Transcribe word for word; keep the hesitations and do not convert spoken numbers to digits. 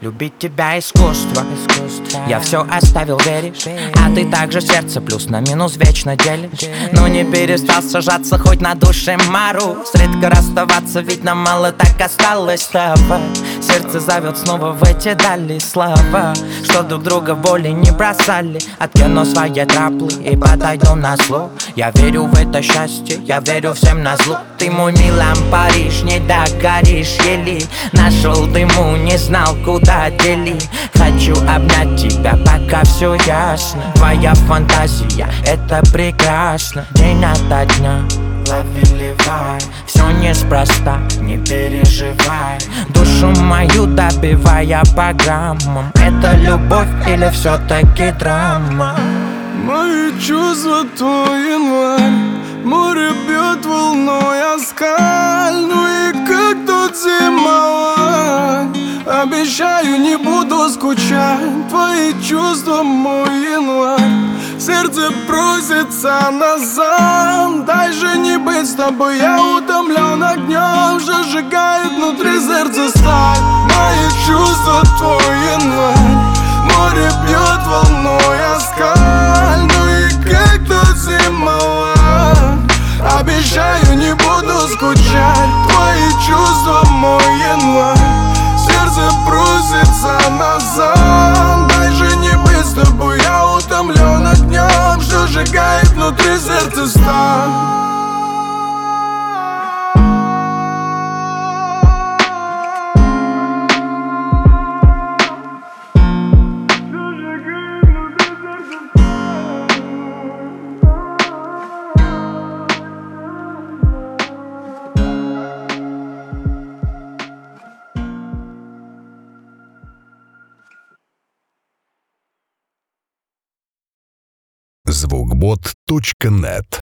Любить тебя искусство, искусство. Я все оставил, веришь? А ты также сердце плюс на минус вечно делишь. Но не перестал сажаться хоть на душе мороз. Редко расставаться, ведь нам мало так осталось с тобой. Сердце зовет снова в эти дали слова, что друг друга в боли не бросали. Откину свои траплы и подойду на зло. Я верю в это счастье, я верю всем на зло. Ты мой Милан Париж, не догоришь еле. Нашел дыму, не знал куда делить. Хочу обнять тебя, пока все ясно. Твоя фантазия, это прекрасно. День ото дня ловили вай. Все неспроста, не переживай. Душу мою добивая по граммам. Это любовь или все-таки драма? Мои чувства твой январь. Море бьет волной о скаль. Ну и как тут зимовать? Обещаю, не буду скучать. Твои чувства мой январь. Сердце просится назад. Дай же не быть с тобой, я утомлен огнем. Зажигает внутри сердца сталь. Мои чувства твой январь. Море бьет волной о скаль. Ну и как тут зимовать? Обещаю, не буду скучать. Твои чувства мой январь. Сердце просится назад. Дай же не быть с тобой, я утомлен огнем, что сжигает внутри сердца сталь. звукбот точка нет